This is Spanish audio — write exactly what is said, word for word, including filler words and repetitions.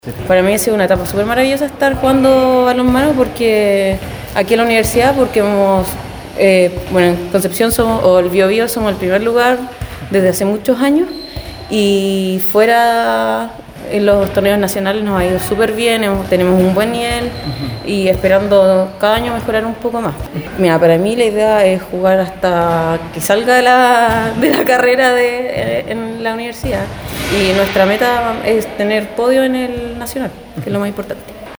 Para mí ha sido una etapa súper maravillosa estar jugando balonmano porque aquí en la universidad, porque hemos, eh, bueno, en Concepción somos, o el Biobío somos el primer lugar desde hace muchos años, y fuera en los torneos nacionales nos ha ido súper bien, hemos, tenemos un buen nivel y esperando cada año mejorar un poco más. Mira, para mí la idea es jugar hasta que salga de la, de la carrera de, en la universidad, y nuestra meta es tener podio en el nacional, que es lo más importante.